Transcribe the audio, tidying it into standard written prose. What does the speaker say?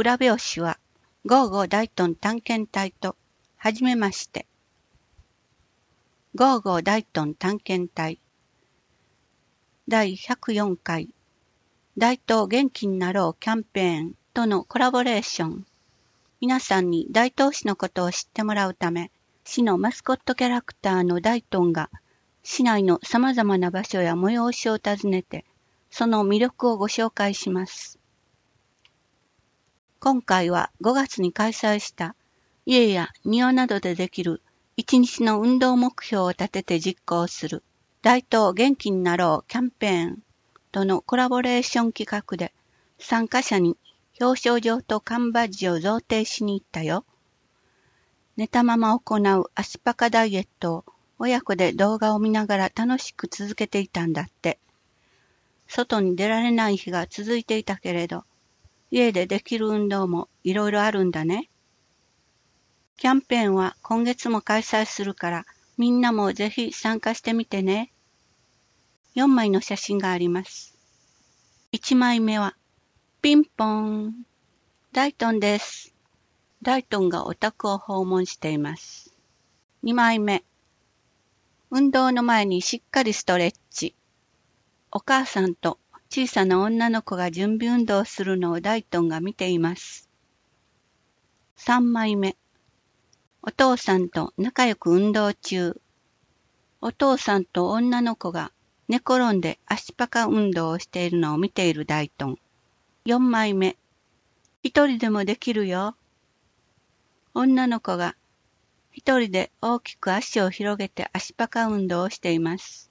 裏表紙は、ゴーゴー大東探検隊と、はじめまして。ゴーゴー大東探検隊。第104回、大東元気になろうキャンペーンとのコラボレーション。皆さんに大東市のことを知ってもらうため、市のマスコットキャラクターの大東が、市内の様々な場所や催しを訪ねて、その魅力をご紹介します。今回は5月に開催した家や庭などでできる1日の運動目標を立てて実行する大東元気になろうキャンペーンとのコラボレーション企画で参加者に表彰状と缶バッジを贈呈しに行ったよ。寝たまま行う足パカダイエットを親子で動画を見ながら楽しく続けていたんだって。外に出られない日が続いていたけれど、家でできる運動もいろいろあるんだね。キャンペーンは今月も開催するから、みんなもぜひ参加してみてね。4枚の写真があります。1枚目は、ピンポーン。大東です。大東がお宅を訪問しています。2枚目。運動の前にしっかりストレッチ。お母さんと小さな女の子が準備運動するのを大東が見ています。3枚目。お父さんと仲良く運動中。お父さんと女の子が寝転んで足パカ運動をしているのを見ている大東。4枚目。一人でもできるよ。女の子が一人で大きく足を広げて足パカ運動をしています。